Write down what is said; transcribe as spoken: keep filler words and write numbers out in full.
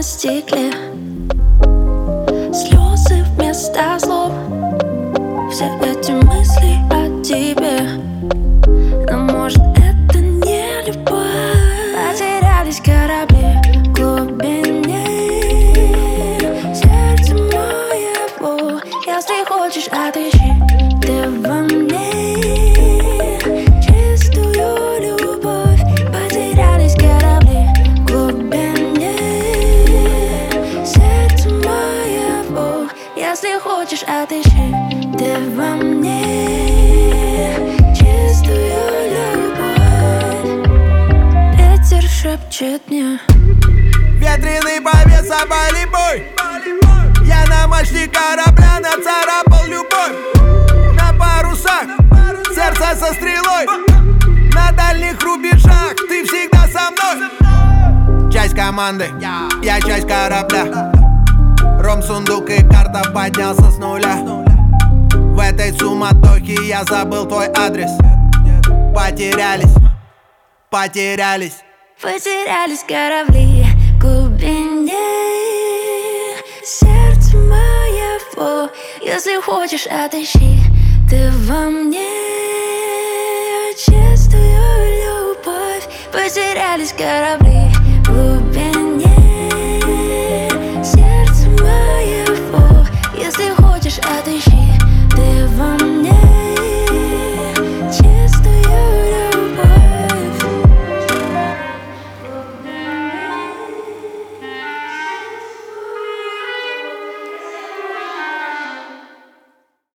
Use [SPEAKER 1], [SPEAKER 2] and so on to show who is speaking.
[SPEAKER 1] стекле, слезы вместо слов. Все эти мысли о тебе, но может это не любовь. Потерялись корабли в глубине. Сердце моего, если хочешь, отыщи ты во мне чистую любовь. Потерялись корабли в глубине. Сердце моего, если хочешь, отыщи ты во мне чистую любовь. Ветер шепчет мне:
[SPEAKER 2] ветреный повес, обали бой. Я на мачте корабля нацарапал любовь. На парусах сердце со стрелой. На дальних рубежах ты всегда со мной. Часть команды, я часть корабля. Ром, сундук и карта, поднялся с нуля. В этой суматохе я забыл твой адрес. Потерялись, потерялись.
[SPEAKER 1] Потерялись корабли в глубине. Сердце моего, если хочешь, отыщи ты во мне чистую любовь. Потерялись корабли